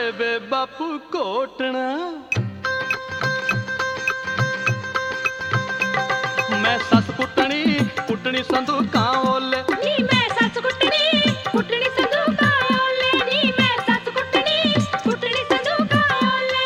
ਵੇ ਬਾਪੂ ਕੋਟਣਾ। ਮੈਂ ਸੱਸ ਕੁੱਟਣੀ ਕੁੱਟਣੀ ਸੰਦੂਕਾਂ ਓਲੇ ਨੀ ਮੈਂ ਸੱਸ ਕੁੱਟਣੀ ਕੁੱਟਣੀ ਸੰਦੂਕਾਂ ਓਲੇ ਨੀ ਮੈਂ ਸੱਸ ਕੁੱਟਣੀ ਕੁੱਟਣੀ ਸੰਦੂਕਾਂ ਓਲੇ।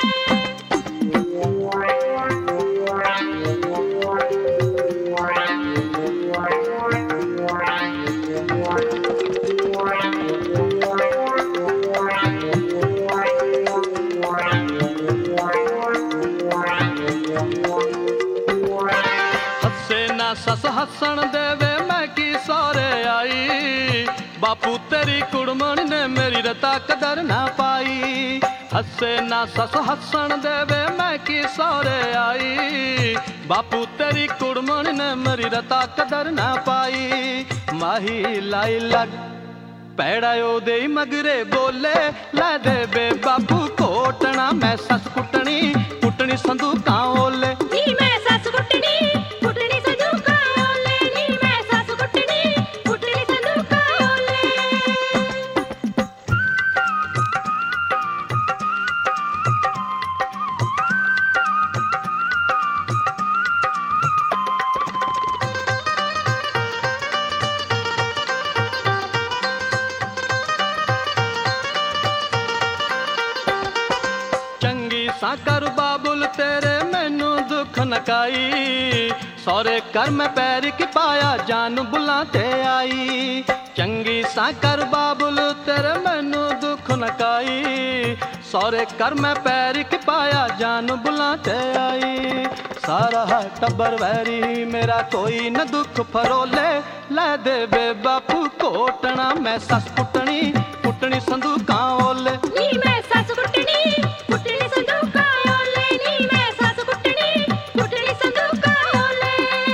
सस हसन देवे मैं की सौरे आई बापू तेरी कुड़मण ने मेरी रता कदर ना पाई। हसे ना सस हसन देवे मैं की सौरे आई बापू तेरी कुड़मण ने मेरी रता कदर ना पाई। माही लाई लग पैड़ा दे मगरे बोले ला दे बे बापू कोटना। मैं सस कुटनी कुटनी संदूकां ओले नी मैं सस कुटनी कुटनी संदूकां ओले नी मैं सस कुटनी कुटनी संदूकां ओले। चंगी साकर बाबुल तेरे मैनू दुख नकाई सौरे कर मैं पैर की पाया जान बुलाते आई। चंगी साकर बाबुल तेरे मैनू दुख नकाई सौरे कर मैं पैर की पाया जान बुलाते आई। सारा टब्बर वैरी मेरा कोई न दुख फरोले लै दे बे बापू कोटना। मैं सस कुटनी कुटनी संदूकां ओले नी मैं सस कुटनी कुटनी संदूकां ओले नी मैं सस कुटनी कुटनी संदूकां ओले।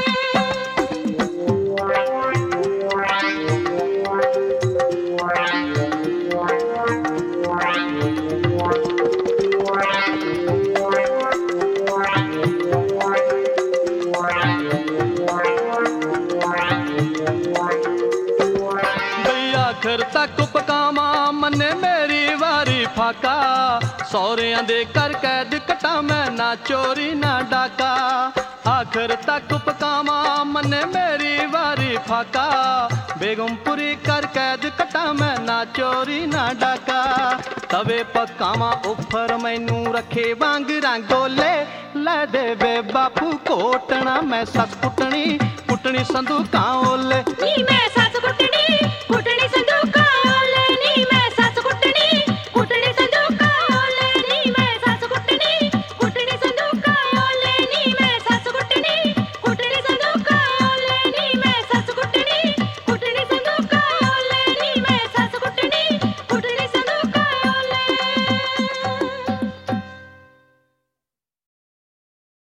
आखिर तक पकावा मन्ने मेरी वारी फाका सौरियां दे कर कैद कटा मैं ना चोरी ना डाका। आखिर तक पकावा मन्ने मेरी वारी फाका बेगमपुरी कर कैद कटा मैं ना चोरी ना डाका। तवे पकावा उफर मैनू रखे वांगरा गोले लै दे बे बापू कोटना। मैं सस कुटनी कुटनी संदूकां ओले नी मैं सस कुटनी